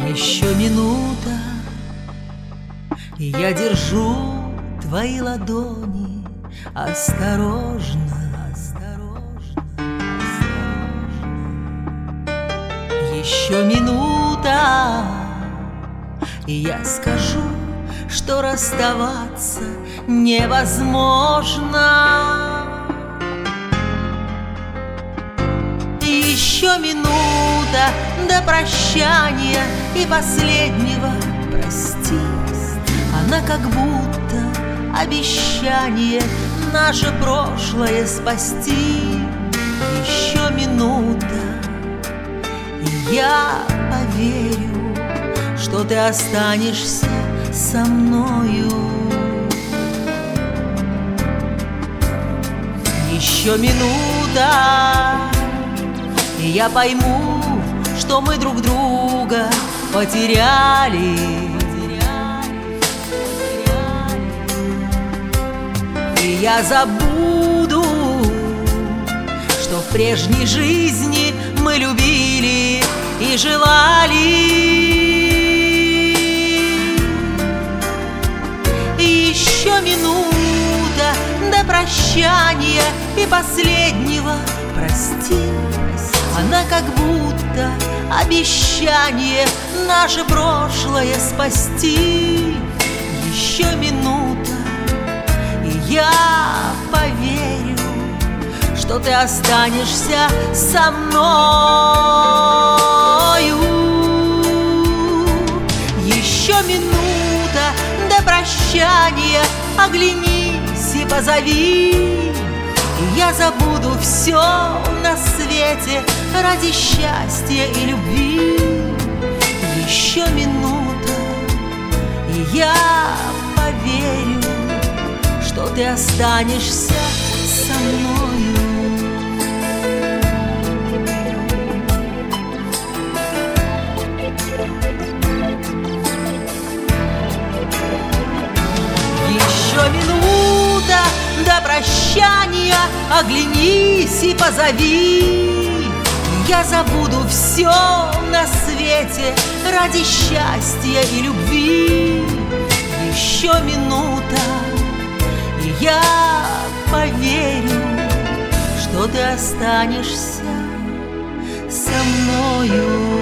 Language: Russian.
Еще минута, и я держу твои ладони осторожно, осторожно, осторожно. Еще минута, и я скажу, что расставаться невозможно. Еще минута до прощания и последнего прости. Она как будто обещание наше прошлое спасти. Еще минута, и я поверю, что ты останешься со мною. Еще минута, и я пойму, что мы друг друга потеряли. И я забуду, что в прежней жизни мы любили и желали. И еще минута до прощания и последнего прости. Она как будто обещание наше прошлое спасти. Еще минута, и я поверю, что ты останешься со мною. Еще минута до прощания, оглянись и позови. Я забуду все на свете ради счастья и любви. Еще минута, и я поверю, что ты останешься со мною. Еще минута до прощания, оглянись и позови. Я забуду все на свете ради счастья и любви. Еще минута, и я поверю, что ты останешься со мною.